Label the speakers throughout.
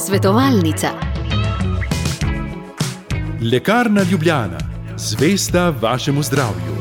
Speaker 1: Svetovalnica.
Speaker 2: Lekarna Ljubljana, zvesta vašemu zdravju.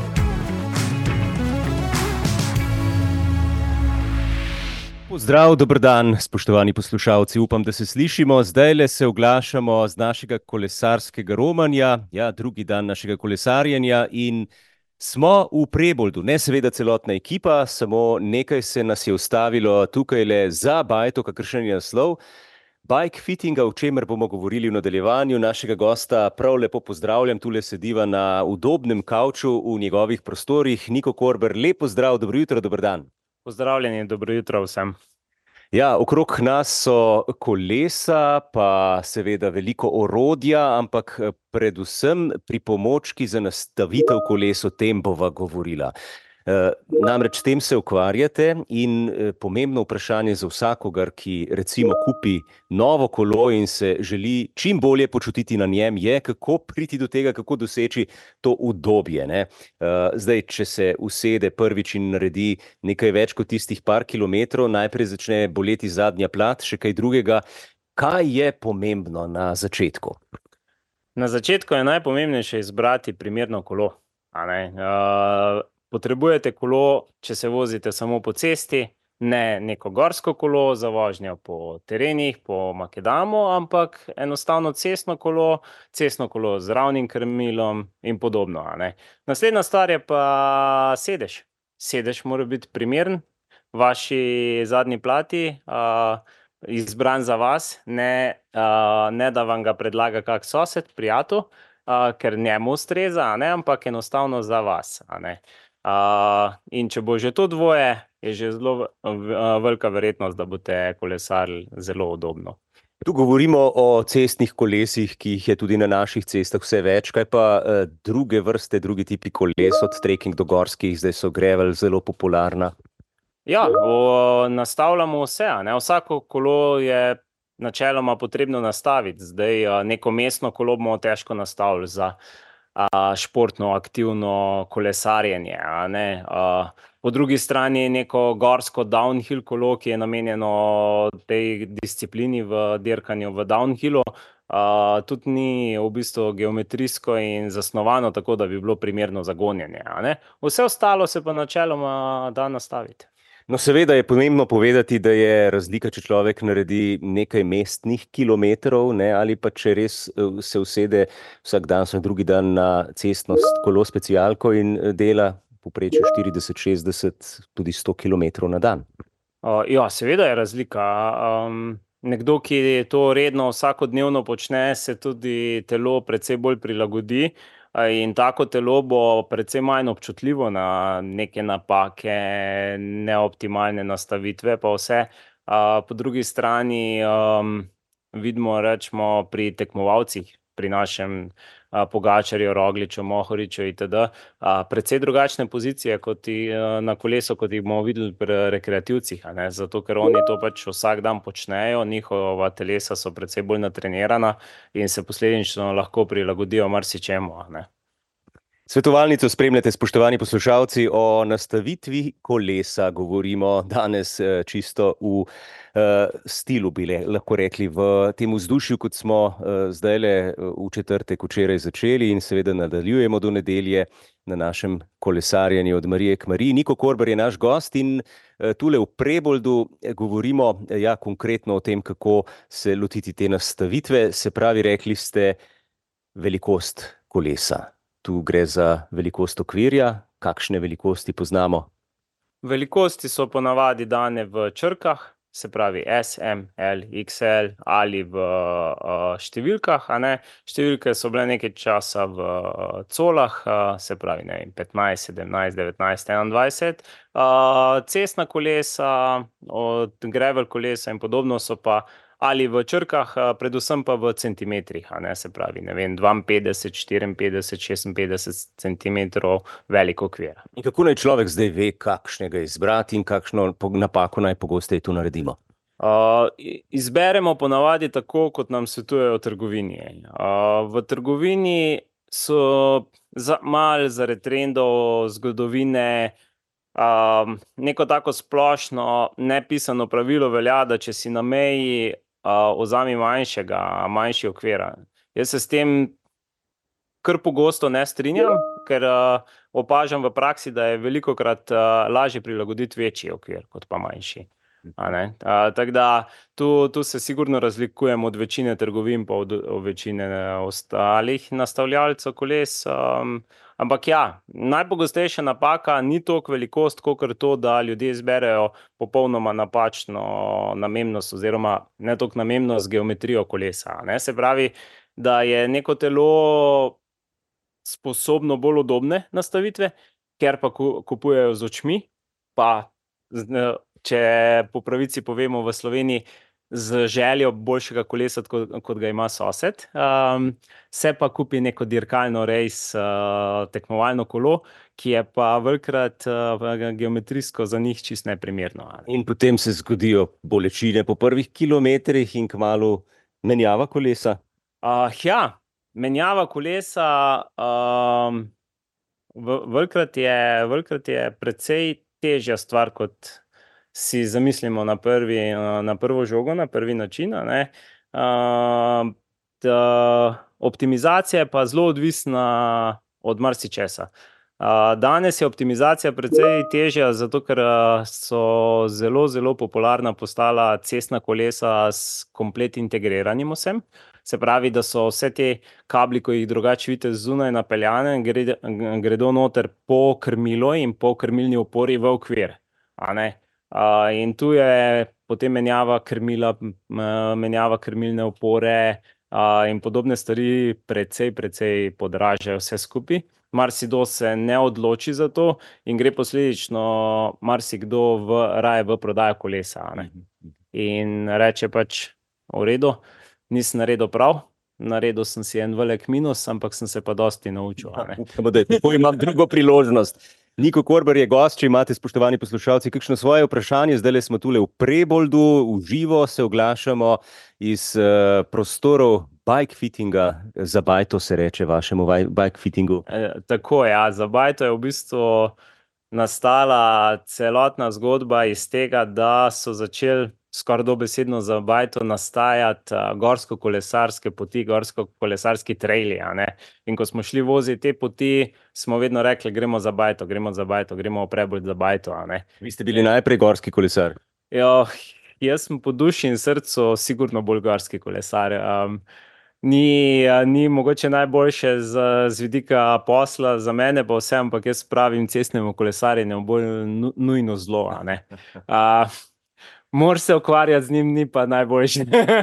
Speaker 3: Pozdrav, dober dan, spoštovani poslušalci. Upam, da se slišimo. Zdajle se oglašamo z našega kolesarskega romanja, drugi dan našega kolesarjenja in smo v Preboldu. Ne seveda celotna ekipa, samo nekaj se nas je ustavilo tukajle za bajto, kakršen je naslov bike fittinga, o čemer bomo govorili v nadaljevanju. Našega gosta prav lepo pozdravljam, tule sediva na udobnem kavču v njegovih prostorih. Niko Korber, lep pozdrav, dobro jutro, dober dan.
Speaker 4: Pozdravljeni, dobro jutro vsem.
Speaker 3: Okrog nas so kolesa, pa seveda veliko orodja, ampak predvsem pripomočki za nastavitev koles, o tem bova govorila. Namreč s tem se ukvarjate in pomembno vprašanje za vsakogar, ki recimo kupi novo kolo in se želi čim bolje počutiti na njem, je, kako priti do tega, kako doseči to udobje, ne? Zdaj, če se usede prvič in naredi nekaj več kot tistih par kilometrov, najprej začne boleti zadnja plat, še kaj drugega. Kaj je pomembno na začetku?
Speaker 4: Na začetku je najpomembnejše izbrati primerno kolo. Potrebujete kolo, če se vozite samo po cesti, ne neko gorsko kolo za vožnjo po terenih, po makadamu, ampak enostavno cestno kolo z ravnim krmilom in podobno. Naslednja stvar je pa sedež. Sedež mora biti primeren vaši zadnji plati, izbran za vas, ne da vam ga predlaga kak sosed, prijatelj, ker njemu ustreza, ampak enostavno za vas. In če bo že to dvoje, je že zelo velika verjetnost, da boste kolesarili zelo udobno.
Speaker 3: Tu govorimo o cestnih kolesih, ki jih je tudi na naših cestah vse več. Kaj pa druge vrste, drugi tipi koles, od trekking do gorskih, zdaj so gravel zelo popularna?
Speaker 4: Nastavljamo vse. Vsako kolo je načeloma potrebno nastaviti. Zdaj neko mestno kolo bomo težko nastavili za športno, aktivno kolesarjenje. Po drugi strani neko gorsko downhill kolo, ki je namenjeno tej disciplini v dirkanju v downhillu, tudi ni v bistvu geometrijsko in zasnovano tako, da bi bilo primerno za gonjenje. Vse ostalo se pa načeloma da nastaviti.
Speaker 3: No, seveda je pomembno povedati, da je razlika, če človek naredi nekaj mestnih kilometrov, ali pa če res se usede vsak dan, vsak drugi dan na cestno kolo specialko in dela povprečju 40, 60, tudi 100 kilometrov na dan.
Speaker 4: Seveda je razlika. Nekdo, ki to redno vsakodnevno počne, se tudi telo precej bolj prilagodi. In tako telo bo precej manj občutljivo na neke napake, neoptimalne nastavitve pa vse. Po drugi strani vidimo, rečemo, pri tekmovalcih, pri našem Pogačarju, Rogliču, Mohoriču itd. Precej drugačne pozicije kot na kolesu, kot jih bomo videli pri rekreativcih. Zato, ker oni to pač vsak dan počnejo, njihova telesa so precej bolj natrenirana in se posledično lahko prilagodijo marsičemu.
Speaker 3: Svetovalnico spremljate, spoštovani poslušalci. O nastavitvi kolesa govorimo danes čisto v stilu, bi lahko rekli, v tem vzdušju, kot smo zdajle v četrtek včeraj začeli in seveda nadaljujemo do nedelje na našem kolesarjenju od Marije k Mariji. Niko Korber je naš gost in tule v Preboldu govorimo konkretno o tem, kako se lotiti te nastavitve. Se pravi, rekli ste velikost kolesa. Tu gre za velikost okvirja. Kakšne velikosti poznamo?
Speaker 4: Velikosti so ponavadi dane v črkah, se pravi S, M, L, XL ali v številkah. Številke so bile nekaj časa v colah, se pravi 15, 17, 19, 21. Cestna kolesa, od gravel kolesa in podobno so pa ali v črkah, predvsem pa v centimetrih, se pravi, 52, 54, 56 centimetrov velik okvir.
Speaker 3: In kako naj človek zdaj ve, kakšnega izbrati in kakšno napako najpogosteje tu naredimo?
Speaker 4: Izberemo ponavadi tako, kot nam svetujejo v trgovini. V trgovini so malo zaradi trendov, zgodovine, neko tako splošno nepisano pravilo velja, da če si na meji vzami manjši okvir. Jaz se s tem kar pogosto ne strinjam, ker opažam v praksi, da je velikokrat lažje prilagoditi večji okvir, kot pa manjši. Tako da tu se sigurno razlikujem od večine trgovin pa od večine ostalih nastavljalcev koles. Ampak ja, najpogostejša napaka ni toliko velikost, kakor to, da ljudje izberejo popolnoma napačno namembnost oziroma ne toliko namembnost geometrijo kolesa. Se pravi, da je neko telo sposobno bolj udobne nastavitve, ker pa kupujejo z očmi, pa če po pravici povemo v Sloveniji, z željo boljšega kolesa, kot ga ima sosed, se pa kupi neko dirkalno rejs tekmovalno kolo, ki je pa velikokrat geometrijsko za njih čisto neprimerno.
Speaker 3: In potem se zgodijo bolečine po prvih kilometrih in kmalu menjava kolesa?
Speaker 4: Ja, menjava kolesa velikokrat je precej težja stvar, kot si zamislimo na prvo žogo, na prvi način. Optimizacija je pa zelo odvisna od marsičesa. Danes je optimizacija precej težja, zato ker so zelo, zelo popularna postala cestna kolesa s komplet integriranim vsem. Se pravi, da so vse te kabli, ko jih drugače vidite zunaj napeljane, gredo noter po krmilo in po krmilni opori v okvir. In tu je potem menjava krmila, menjava krmilne opore in podobne stvari precej podražajo vse skupaj. Marsikdo se ne odloči za to in gre posledično marsikdo raje v prodajo kolesa. In reče pač, v redu, nisem naredil prav, naredil sem si en velik minus, ampak sem se pa dosti naučil.
Speaker 3: Upamo, da tako imam drugo priložnost. Niko Korber je gost, če imate, spoštovani poslušalci, kakšno svoje vprašanje. Zdajle smo tule v Preboldu, v živo se oglašamo iz prostorov bike fittinga. Za bajto se reče vašemu bike fittingu.
Speaker 4: Tako je, za bajto je v bistvu nastala celotna zgodba iz tega, da so začeli skoraj dobesedno za bajto nastajati gorsko-kolesarske poti, gorsko-kolesarski traili. In ko smo šli voziti te poti, smo vedno rekli, gremo za bajto, gremo v Prebold za bajto.
Speaker 3: Vi ste bili najprej gorski kolesar?
Speaker 4: Jaz sem po duši in srcu sigurno bolj gorski kolesar. Ni mogoče najboljše z vidika posla za mene, pa vse, ampak jaz pravim cestnemu kolesarjenju bolj nujno zlo. Moraš se ukvarjati z njim, ni pa najboljše.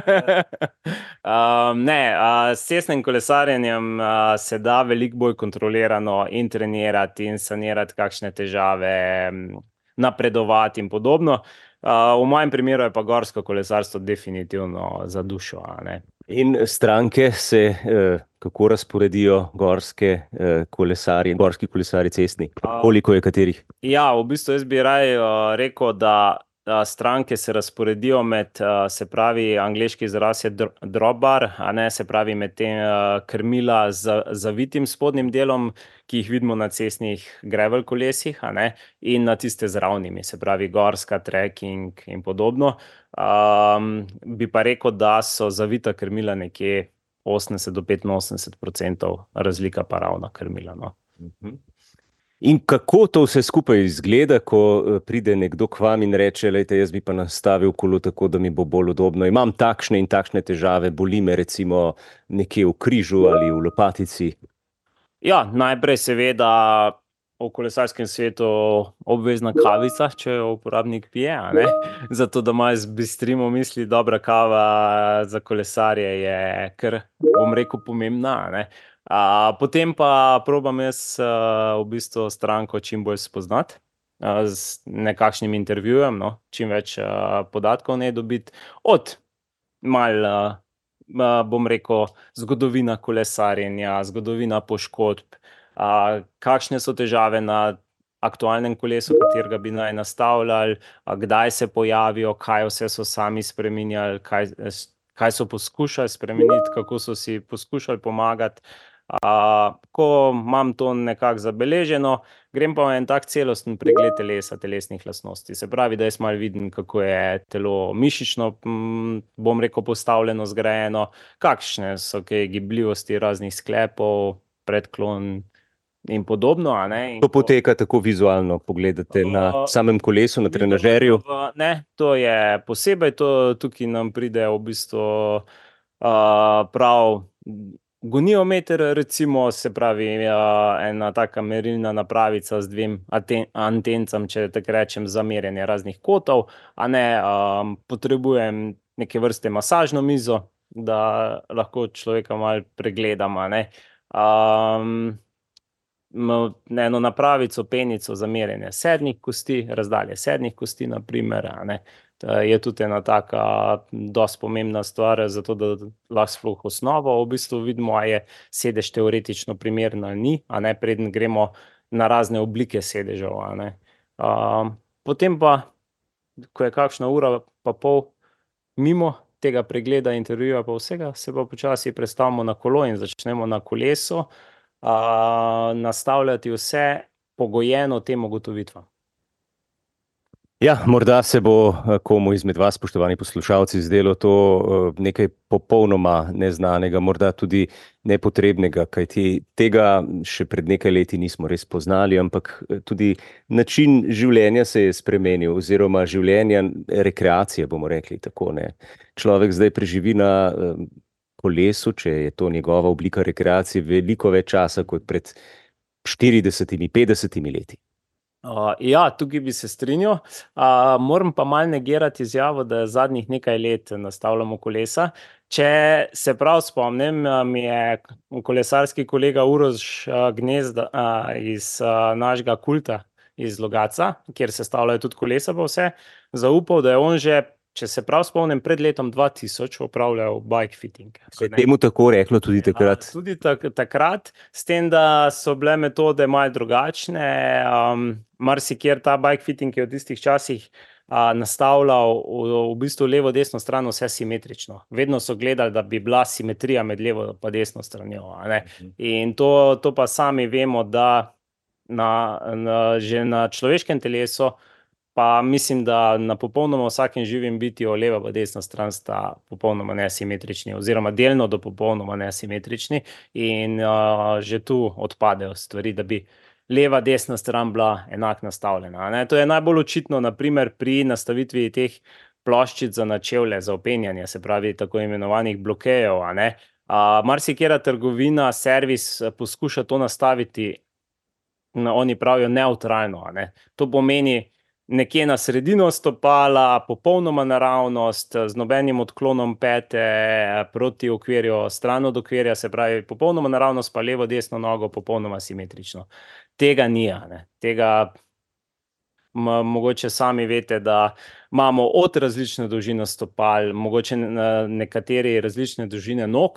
Speaker 4: S cestnim kolesarjenjem se da veliko bolj kontrolirano in trenirati in sanirati kakšne težave, napredovati in podobno. V mojem primeru je pa gorsko kolesarstvo definitivno za dušo.
Speaker 3: In stranke se kako razporedijo gorski kolesarji cestni? Koliko je katerih?
Speaker 4: Ja, v bistvu jaz bi raje rekel, da stranke se razporedijo med, se pravi, angleški izraz je drop bar, se pravi med tem krmila z zavitim spodnjim delom, ki jih vidimo na cestnih gravel kolesih, in na tiste z ravnimi, se pravi gorska, trekking in podobno. Bi pa rekel, da so zavita krmila nekje 80 do 85%, razlika pa ravna krmila.
Speaker 3: In kako to vse skupaj izgleda, ko pride nekdo k vam in reče, lejte, jaz bi pa nastavil kolo tako, da mi bo bolj udobno. Imam takšne in takšne težave, boli me recimo nekje v križu ali v lopatici.
Speaker 4: Ja, najprej seveda v kolesarskem svetu obvezna kavica, če jo uporabnik pije, zato da malo zbistrimo misli. Dobra kava za kolesarje je kar, bom rekel, pomembna. Potem pa probam jaz v bistvu stranko čim bolj spoznati z nekakšnim intervjujem, čim več podatkov ne dobiti od malo, bom rekel, zgodovina kolesarjenja, zgodovina poškodb, kakšne so težave na aktualnem kolesu, katerega bi naj nastavljali, kdaj se pojavijo, kaj vse so sami spreminjali, kaj so poskušali spremeniti, kako so si poskušali pomagati. Ko imam to nekako zabeleženo, grem pa v en tak celosten pregled telesa, telesnih lastnosti. Se pravi, da jaz malo vidim, kako je telo mišično, bom rekel, postavljeno, zgrajeno, kakšne so gibljivosti raznih sklepov, predklon in podobno.
Speaker 3: To poteka tako vizualno, pogledate na samem kolesu, na trenažerju?
Speaker 4: Ne, to je posebej, tukaj nam pride v bistvu prav goniometer, recimo, se pravi, ena taka merilna napravica z 2 antencam, če tako rečem, za merjenje raznih kotov, potrebujem neke vrste masažno mizo, da lahko človeka malo pregledam, eno napravico, penico za merjenje sednih kosti, razdalje sednih kosti, na primer, je tudi ena taka dosti pomembna stvar, zato da lahko sploh osnovo v bistvu vidimo, a je sedež teoretično primeren ali ni, preden gremo na razne oblike sedežev, Potem pa, ko je kakšna ura pa pol mimo tega pregleda, intervjuja pa vsega, se pa počasi prestavimo na kolo in začnemo na kolesu nastavljati vse pogojeno tem ugotovitvam.
Speaker 3: Ja, morda se bo komu izmed vas, spoštovani poslušalci, zdelo to nekaj popolnoma neznanega, morda tudi nepotrebnega, kajti tega še pred nekaj leti nismo res poznali, ampak tudi način življenja se je spremenil, oziroma življenja, rekreacije, bomo rekli tako, ne. Človek zdaj preživi na kolesu, če je to njegova oblika rekreacije, veliko več časa kot pred 40, 50 leti.
Speaker 4: Ja, tukaj bi se strinjal. Moram pa malo negirati izjavo, da zadnjih nekaj let nastavljamo kolesa. Če se prav spomnim, mi je kolesarski kolega Uroš Gnezda iz našega Kulta iz Logatca, kjer sestavljajo tudi kolesa pa vse, zaupal, da je on že, če se prav spomnim, pred letom 2000 opravljal bike fitting.
Speaker 3: Se je temu tako reklo tudi takrat?
Speaker 4: Tudi takrat, s tem, da so bile metode malo drugačne. Marsikjer ta bike fitting je v tistih časih nastavljal v bistvu levo, desno stran vse simetrično. Vedno so gledali, da bi bila simetrija med levo pa desno stranjo, In to pa sami vemo, da že na človeškem telesu, pa mislim, da na popolnoma vsakem živim bitju leva pa desna stran sta popolnoma nesimetrični, oziroma delno do popolnoma nesimetrični, in že tu odpadejo stvari, da bi leva, desna stran bila enako nastavljena, To je najbolj očitno, na primer, pri nastavitvi teh ploščic za na čevlje, za vpenjanje, se pravi tako imenovanih blokejev, Marsikatera trgovina, servis poskuša to nastaviti, oni pravijo nevtralno, To pomeni nekje na sredino stopala, popolnoma naravnost, z nobenim odklonom pete proti okvirju, stran od okvirja, se pravi popolnoma naravnost, pa levo, desno nogo popolnoma simetrično. Tega ni, Tega mogoče sami veste, da imamo od različne dolžine stopal, mogoče nekateri različne dolžine nog,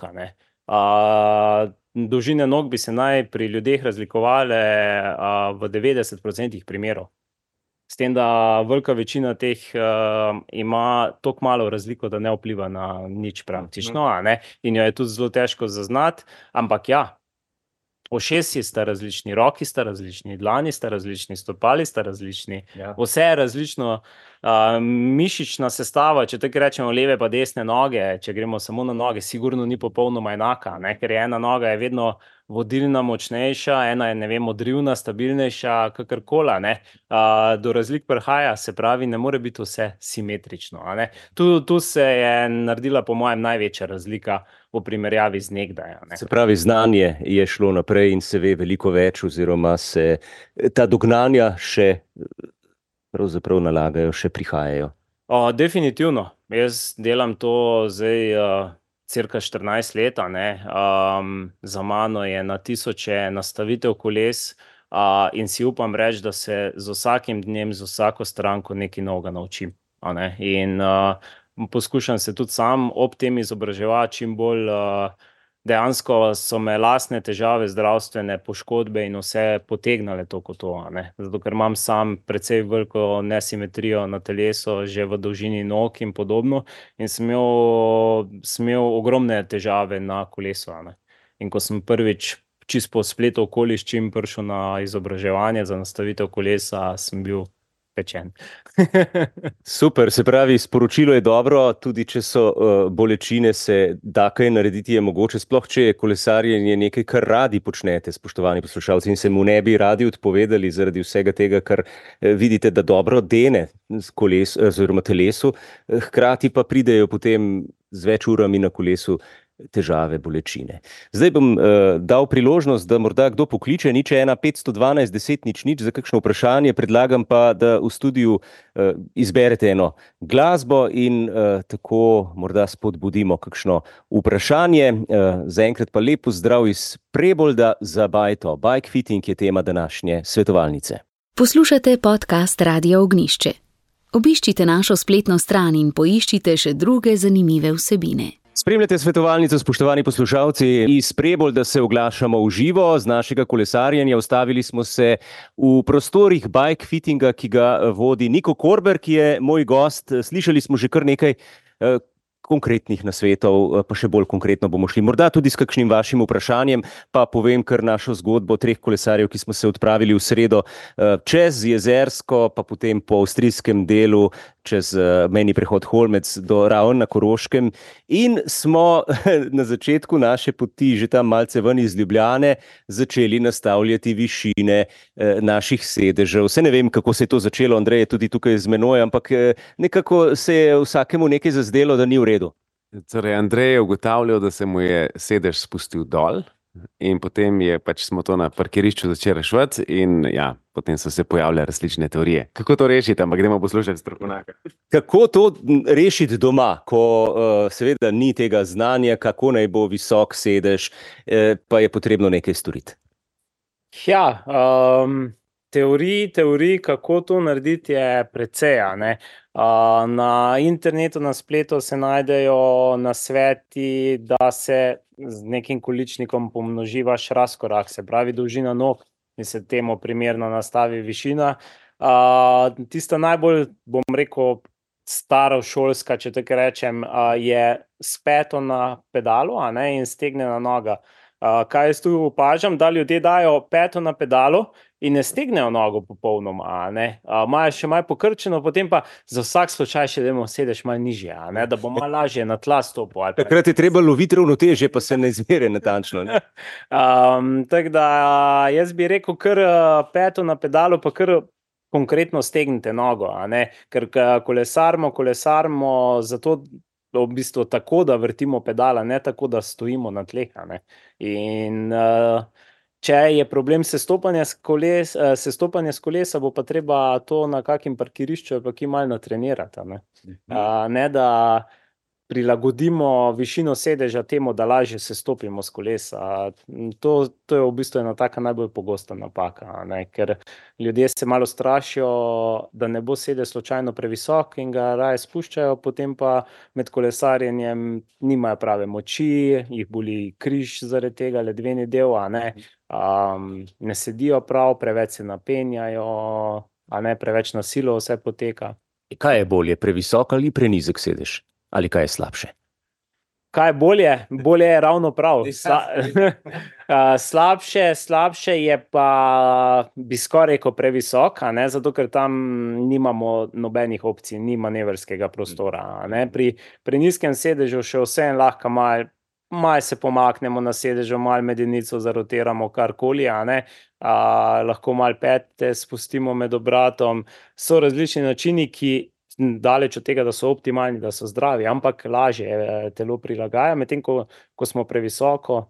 Speaker 4: Dolžine nog bi se naj pri ljudeh razlikovale v 90% primerov. S tem, da velika večina teh ima toliko malo razliko, da ne vpliva na nič praktično, In jo je tudi zelo težko zaznati, ampak ja, ušesi sta različni, roki sta različni, dlani sta različni, stopali sta različni, vse je različno, mišična sestava, če tako rečemo, leve pa desne noge, če gremo samo na noge, sigurno ni popolnoma enaka, ker je ena noga je vedno vodilna, močnejša, ena je, ne vem, odrivna, stabilnejša, kakorkoli, do razlik prihaja, se pravi, ne more biti vse simetrično, Tu se je naredila po mojem največja razlika v primerjavi z nekdaj,
Speaker 3: Se pravi, znanje je šlo naprej in se ve veliko več, oziroma se ta dognanja še pravzaprav nalagajo, še prihajajo.
Speaker 4: Definitivno. Jaz delam to zdaj cirka 14 let, Za mano je na tisoče nastavitev koles, in si upam reči, da se z vsakim dnem, z vsako stranko nekaj novega naučim, In poskušam se tudi sam ob tem izobraževati čim bolj. Dejansko so me lastne težave, zdravstvene poškodbe in vse potegnile to kot to, Zato, ker imam sam precej veliko nesimetrijo na telesu, že v dolžini nog in podobno, in sem imel ogromne težave na kolesu, In ko sem prvič čisto po spletu okoliščin prišel na izobraževanje za nastavitev kolesa, sem bil pečen.
Speaker 3: Super, se pravi, sporočilo je dobro, tudi če so bolečine, se da kaj narediti je mogoče, sploh če je kolesarjenje nekaj, kar radi počnete, spoštovani poslušalci, in se mu ne bi radi odpovedali zaradi vsega tega, kar vidite, da dobro dene oziroma telesu, hkrati pa pridejo potem z več urami na kolesu težave, bolečine. Zdaj bom dal priložnost, da morda kdo pokliče 01 512 10 00 za kakšno vprašanje, predlagam pa, da v studiu izberete eno glasbo in tako morda spodbudimo kakšno vprašanje. Zaenkrat pa lep pozdrav iz Prebolda za Bajto. Bike fitting je tema današnje svetovalnice.
Speaker 1: Poslušate podcast Radia Ognjišče. Obiščite našo spletno stran in poiščite še druge zanimive vsebine.
Speaker 3: Spremljate svetovalnico, spoštovani poslušalci. Iz Prebolda se oglašamo v živo z našega kolesarjenja. Ustavili smo se v prostorih bike fittinga, ki ga vodi Niko Korber, ki je moj gost. Slišali smo že kar nekaj konkretnih nasvetov, pa še bolj konkretno bomo šli. Morda tudi s kakšnim vašim vprašanjem, pa povem kar našo zgodbo 3 kolesarjev, ki smo se odpravili v sredo čez Jezersko, pa potem po avstrijskem delu čez mejni prehod Holmec do Raven na Koroškem. In smo na začetku naše poti, že tam malce ven iz Ljubljane, začeli nastavljati višine naših sedežev. Vse ne vem, kako se je to začelo, Andrej je tudi tukaj z menoj, ampak nekako se je vsakemu nekaj zazdelo, da ni v redu.
Speaker 5: Torej, Andrej je ugotavljal, da se mu je sedež spustil dol in potem smo to na parkirišču začeli reševati in ja, potem so se pojavljale različne teorije. Kako to rešiti, ampak gremo poslušati strokovnjaka.
Speaker 3: Kako to rešiti doma, ko seveda ni tega znanja, kako naj bo visok sedež, pa je potrebno nekaj storiti?
Speaker 4: Ja, teorij, kako to narediti, je precej, ne. Na internetu, na spletu se najdejo nasveti, da se z nekim količnikom pomnoži vaš razkorak, se pravi dolžina nog, in se temu primerno nastavi višina. Tista najbolj, bom rekel, starošolska, če tako rečem, je s peto na pedalu, in stegnjena noga. Kaj jaz tu opažam, da ljudje dajo peto na pedalu in ne stegnejo nogo popolnoma, imajo še malo pokrčeno, potem pa za vsak slučaj še dajmo sedež malo nižje, da bo malo lažje na tla stopil.
Speaker 3: Takrat je treba loviti ravnotežje, pa se ne izmeri natančno.
Speaker 4: Tako da jaz bi rekel, kar peto na pedalu, pa kar konkretno stegnite nogo, ker kolesarimo zato v bistvu tako, da vrtimo pedala, ne tako, da stojimo na tleh. In če je problem sestopanja s kolesa, bo pa treba to na kakem parkirišču pa ki malo natrenirati. Ne da prilagodimo višino sedeža temu, da lažje sestopimo s kolesa. To je v bistvu ena taka najbolj pogosta napaka, ker ljudje se malo strašijo, da ne bo sedež slučajno previsok in ga raje spuščajo, potem pa med kolesarjenjem nimajo prave moči, jih boli križ zaradi tega, ledveni del, ne sedijo prav, preveč se napenjajo, preveč na silo vse poteka.
Speaker 3: Kaj je bolje, previsok ali prenizek sedež? Ali kaj je slabše?
Speaker 4: Kaj je bolje? Bolje je ravno prav. Slabše je pa, bi skoraj rekel, previsok, zato ker tam nimamo nobenih opcij, ni manevrskega prostora. Pri nizkem sedežu še vseeno lahko malo se pomaknemo na sedežu, malo medenico zarotiramo, karkoli, lahko malo pete spustimo med obratom. So različni načini, ki daleč od tega, da so optimalni, da so zdravi, ampak lažje telo prilagaja, medtem ko smo previsoko,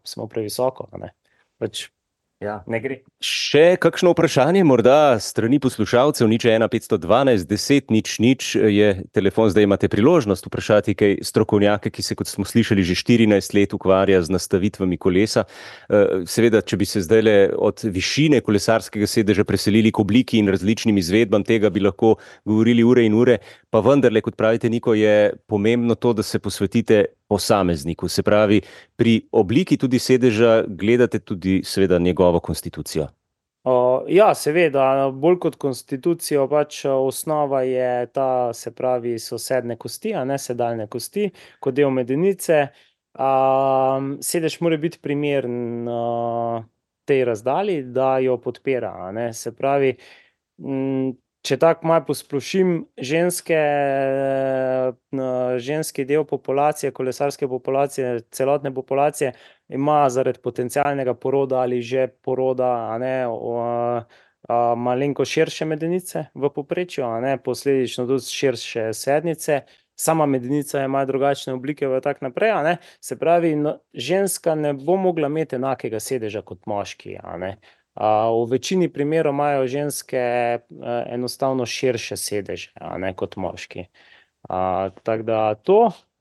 Speaker 4: ne gre.
Speaker 3: Še kakšno vprašanje, morda strani poslušalcev, 01 512 10 00 je telefon, zdaj imate priložnost vprašati kaj strokovnjake, ki se, kot smo slišali, že 14 let ukvarja z nastavitvami kolesa. Seveda, če bi se zdajle od višine kolesarskega sedeža preselili k obliki in različnim izvedbam tega, bi lahko govorili ure in ure, pa vendarle, kot pravite, Niko, je pomembno to, da se posvetite posamezniku, se pravi, pri obliki tudi sedeža gledate tudi seveda njegovo konstitucijo.
Speaker 4: Ja, seveda, bolj kot konstitucijo, osnova je ta, se pravi, so sedne kosti, sedalne kosti, kot del medenice. Sedež mora biti primeren tej razdalji, da jo podpira, a ne. Se pravi, če tako malo posplošim, ženski del populacije, kolesarske populacije, celotne populacije ima zaradi potencialnega poroda ali že poroda, a ne, malenko širše medenice v povprečju, a ne, posledično tudi širše sednice. Sama medenica ima drugačne oblike v tak naprej, a ne. Se pravi, ženska ne bo mogla imeti enakega sedeža kot moški, a ne. V večini primerov imajo ženske enostavno širše sedeže, a ne, kot moški. Tako da to.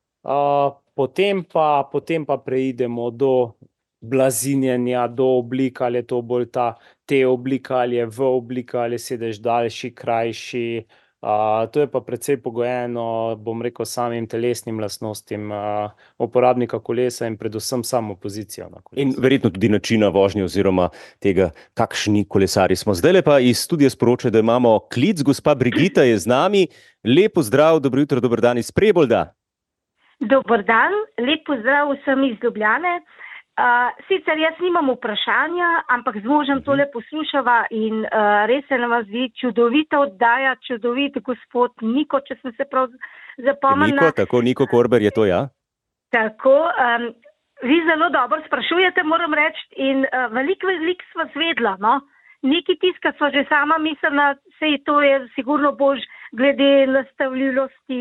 Speaker 4: Potem pa preidemo do blazinjenja, do oblika, ali je to bolj ta T-oblika, ali je V-oblika, ali je sedež daljši, krajši. To je pa precej pogojeno, bom rekel, samim telesnim lastnostim uporabnika kolesa in predvsem samo pozicijo na kolesu.
Speaker 3: In verjetno tudi načina vožnje oziroma tega, kakšni kolesarji smo. Zdajle pa iz studia sporoča, da imamo klic. Gospa Brigita je z nami. Lep pozdrav, dobro jutro, dober dan iz Prebolda.
Speaker 6: Dober dan, lep pozdrav vsem iz Ljubljane. Sicer jaz nimam vprašanja, ampak z možem tole poslušava in res se nam zdi čudovita oddaja, čudovit gospod Niko, če sem se prav zapomnila.
Speaker 3: Niko Korber je to, ja?
Speaker 6: Tako, vi zelo dobro sprašujete, moram reči, in veliko sva zvedla, no. Nekaj tiska sva že sama mislila, sej to je sigurno bož glede nastavljivosti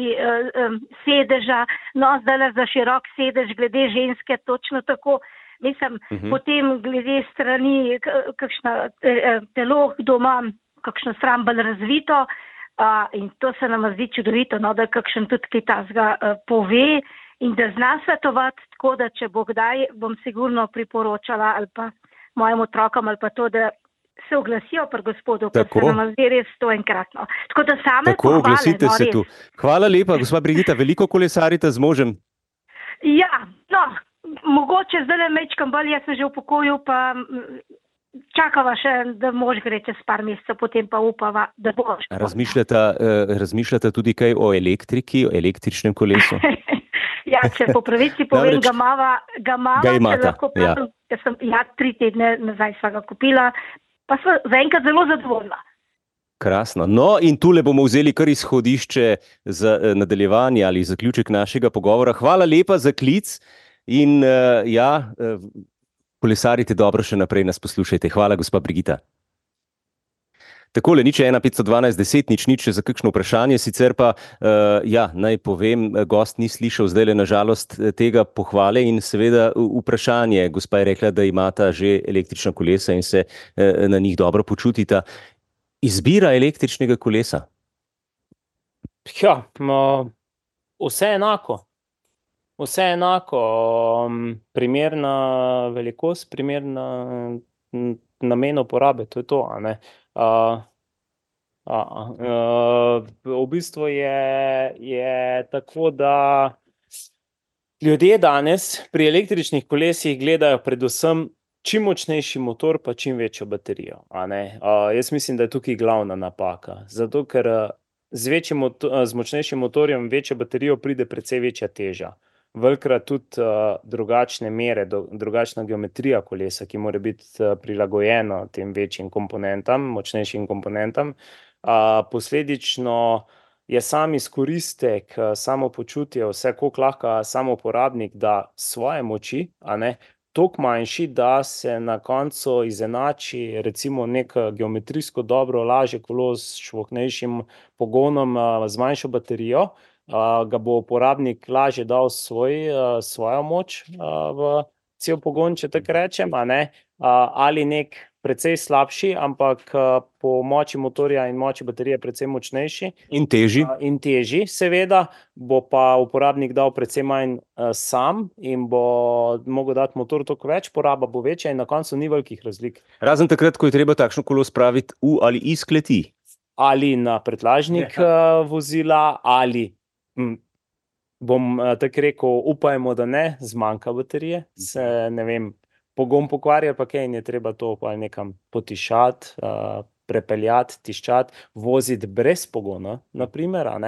Speaker 6: sedeža, no zdaj za širok sedež, glede ženske, točno tako. Mislim, potem glede strani, kakšna telo doma, kakšno stran bolj razvito, in to se nam zdi čudovito, no, da kakšen tudi kaj tazga pove in da zna svetovati, tako da če bo kdaj, bom sigurno priporočala ali pa mojim otrokom ali pa to, da se oglasijo pri gospodu, ker se nam zdi res to enkratno. Tako da same pohvale,
Speaker 3: oglasite se tu. Hvala lepa, gospa Brigita, veliko kolesarite z možem?
Speaker 6: Ja, no, mogoče zdaj mečkam bolj, jaz sem že v pokoju, pa čakava še, da mož gre čez par mesecev, potem pa upava, da bo.
Speaker 3: Razmišljata tudi kaj o elektriki, o električnem kolesu?
Speaker 6: Ja, če po pravici povem, ga imata, lahko pravim, ker sem 3 tedne nazaj sva ga kupila, pa sva zaenkrat zelo zadovoljna.
Speaker 3: Krasno. No, in tule bomo vzeli kar izhodišče za nadaljevanje ali zaključek našega pogovora. Hvala lepa za klic in kolesarite dobro še naprej, nas poslušajte. Hvala, gospa Brigita. Takole, nič 1 512 10 nič za kakšno vprašanje, sicer pa, naj povem, gost ni slišal zdajle na žalost tega pohvale in seveda vprašanje. Gospa je rekla, da imata že električna kolesa in se na njih dobro počutita. Izbira električnega kolesa?
Speaker 4: Ja, vse enako. Vse enako. Primerna velikost, primerna namen uporabe, to je to, a ne. V bistvu je tako, da ljudje danes pri električnih kolesih gledajo predvsem čim močnejši motor pa čim večjo baterijo, a ne. Jaz mislim, da je tukaj glavna napaka, zato ker z močnejšim motorjem, večjo baterijo pride precej večja teža. Velikokrat tudi drugačne mere, drugačna geometrija kolesa, ki mora biti prilagojena tem večjim komponentam, močnejšim komponentam. Posledično je sam izkoristek, samopočutje, vse koliko lahko sam uporabnik da svoje moči, a ne, toliko manjši, da se na koncu izenači recimo nek geometrijsko dobro, lažje kolo s švohnejšim pogonom, z manjšo baterijo, ga bo uporabnik lažje dal svojo moč v cel pogon, če tako rečem, a ne, ali nek precej slabši, ampak po moči motorja in moči baterije precej močnejši.
Speaker 3: In težji.
Speaker 4: In težji, seveda, bo pa uporabnik dal precej manj sam in bo mogel dati motor toliko več, poraba bo večja in na koncu ni velikih razlik.
Speaker 3: Razen takrat, ko je treba takšno kolo spraviti v ali iz kleti.
Speaker 4: Ali na prtljažnik vozila, ali bom tako rekel, upajmo, da ne, zmanjka baterije, se ne vem, pogon pokvarja pa kaj in je treba to pa nekam potišati, prepeljati, tiščati, voziti brez pogona, na primer, a ne.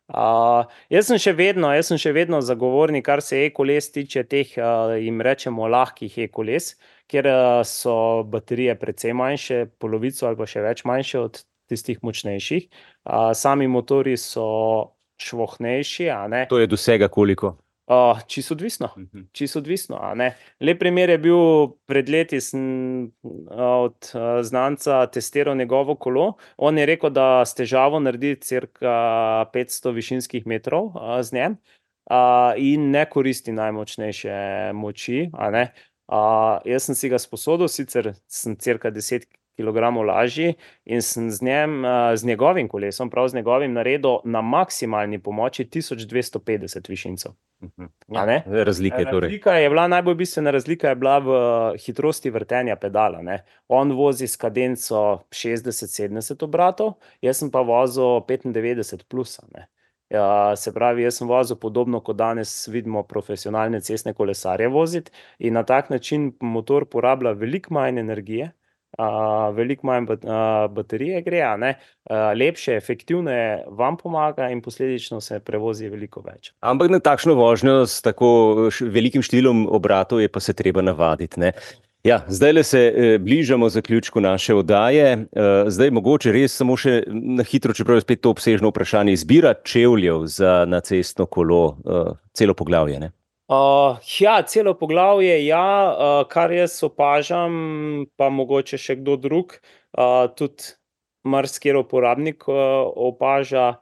Speaker 4: Jaz sem še vedno zagovornik, kar se e-koles tiče teh, jim rečemo lahkih e-koles, kjer so baterije precej manjše, polovico ali pa še več manjše od tistih močnejših. Sami motorji so švohnejši, a ne.
Speaker 3: To je dosega koliko?
Speaker 4: Čisto odvisno, a ne. Lep primer je bil pred leti, sem od znanca testiral njegovo kolo. On je rekel, da s težavo naredi cirka 500 višinskih metrov z njem in ne koristi najmočnejše moči, a ne. Jaz sem si ga sposodil, sicer sem cirka 10 kilogramov lažji in sem z njegovim kolesom, prav z njegovim naredil na maksimalni pomoči 1250 višincev.
Speaker 3: Razlike torej.
Speaker 4: Najbolj bistvena razlika je bila v hitrosti vrtenja pedala, ne. On vozi s kadenco 60-70 obratov, jaz sem pa vozil 95 plus, ne. Se pravi, jaz sem vozil podobno, kot danes vidimo profesionalne cestne kolesarje voziti in na tak način motor porablja veliko manj energije, veliko manj baterije gre, a ne, lepše, efektivne vam pomaga in posledično se prevozi veliko več.
Speaker 3: Ampak na takšno vožnjo s tako velikim številom obratov je pa se treba navaditi, ne. Ja, zdajle se bližamo zaključku naše oddaje. Zdaj mogoče res samo še na hitro, čeprav je spet to obsežno vprašanje, izbira čevljev na cestno kolo, celo poglavje, ne?
Speaker 4: Celo poglavje, kar jaz opažam, pa mogoče še kdo drug, tudi marsikateri uporabnik opaža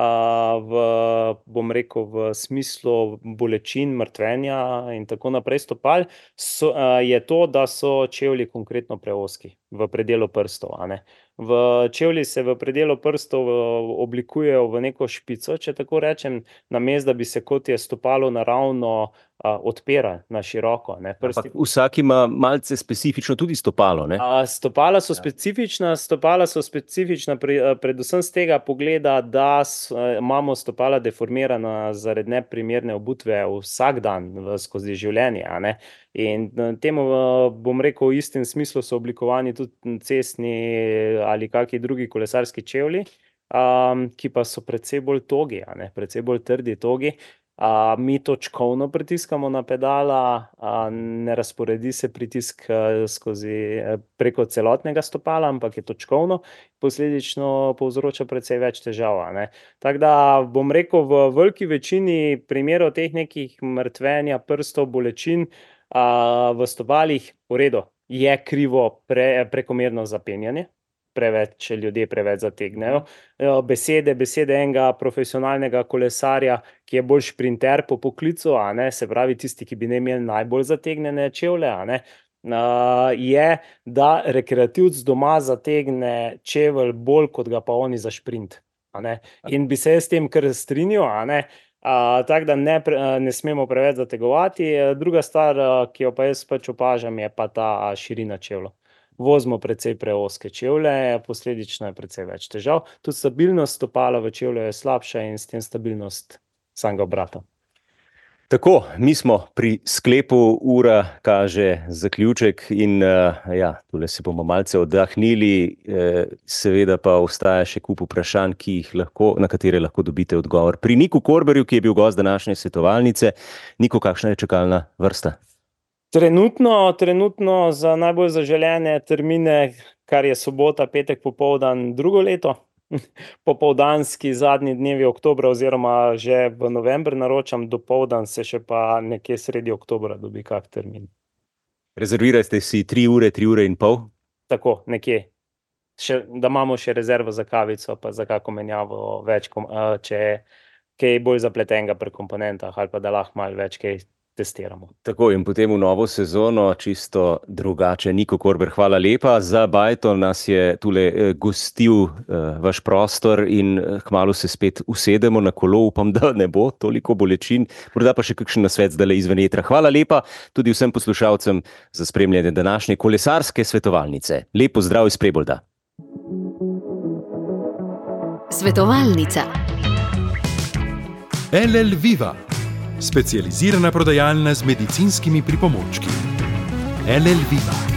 Speaker 4: bom rekel, v smislu bolečin, mrtvenja in tako naprej stopal, je to, da so čevlji konkretno preozki v predelu prstov, a ne. Čevlji se v predelu prstov oblikujejo v neko špico, če tako rečem, namesto da bi se, kot je stopalo naravno, odpira na široko, ne.
Speaker 3: Ampak vsak ima malce specifično tudi stopalo, ne?
Speaker 4: Stopala so specifična predvsem z tega pogleda, da imamo stopala deformirana zaradi neprimerne obutve vsak dan skozi življenje, a ne. In temu, bom rekel, v istem smislu so oblikovani tudi cestni ali kaki drugi kolesarski čevlji, ki pa so precej bolj togi, a ne, precej bolj trdi, togi. Mi točkovno pritiskamo na pedala, ne razporedi se pritisk preko celotnega stopala, ampak je točkovno, posledično povzroča precej več težav, a ne. Tako da, bom rekel, v veliki večini primerov teh nekih mrtvenja prstov, bolečin, v stopalih, v redu, je krivo prekomerno zapenjanje, če ljudje preveč zategnejo. Besede enega profesionalnega kolesarja, ki je bolj šprinter po poklicu, a ne, se pravi tisti, ki bi ne imeli najbolj zategnjene čevlje, a ne, je, da rekreativec doma zategne čevelj bolj, kot ga pa oni za šprint, a ne. In bi se jaz s tem kar strinjal, a ne. Tako da ne smemo preveč zategovati. Druga stvar, ki jo pa jaz pač opažam, je pa ta širina čevljev. Vozimo precej preozke čevlje, posledično je precej več težav. Tudi stabilnost stopala v čevlju je slabša in s tem stabilnost samega obrata.
Speaker 3: Tako, mi smo pri sklepu, ura kaže zaključek in tule se bomo malce oddahnili, seveda pa ostaja še kup vprašanj, na katere lahko dobite odgovor pri Niku Korberju, ki je bil gost današnje svetovalnice. Niko, kakšna je čakalna vrsta?
Speaker 4: Trenutno za najbolj zaželene termine, kar je sobota, petek popoldan, drugo leto, popoldanski zadnji dnevi oktobra oziroma že v novembru naročam, dopoldan se še pa nekje sredi oktobra dobi kak termin.
Speaker 3: Rezervirajte si 3 ure in pol?
Speaker 4: Tako, nekje. Da imamo še rezervo za kavico, pa za kako menjavo več, če je kaj bolj zapletenega pri komponentah ali pa da lahko malo več kaj testiramo.
Speaker 3: Tako, in potem v novo sezono čisto drugače. Niko Korber, hvala lepa. Za bajto nas je tule gostil vaš prostor in kmalu se spet usedemo na kolo. Upam, da ne bo toliko bolečin. Morda pa še kakšen nasvet zdajle izven etra. Hvala lepa tudi vsem poslušalcem za spremljanje današnje kolesarske svetovalnice. Lep pozdrav iz Prebolda.
Speaker 1: Svetovalnica.
Speaker 2: LL Viva, specializirana prodajalna z medicinskimi pripomočki. LL Viva.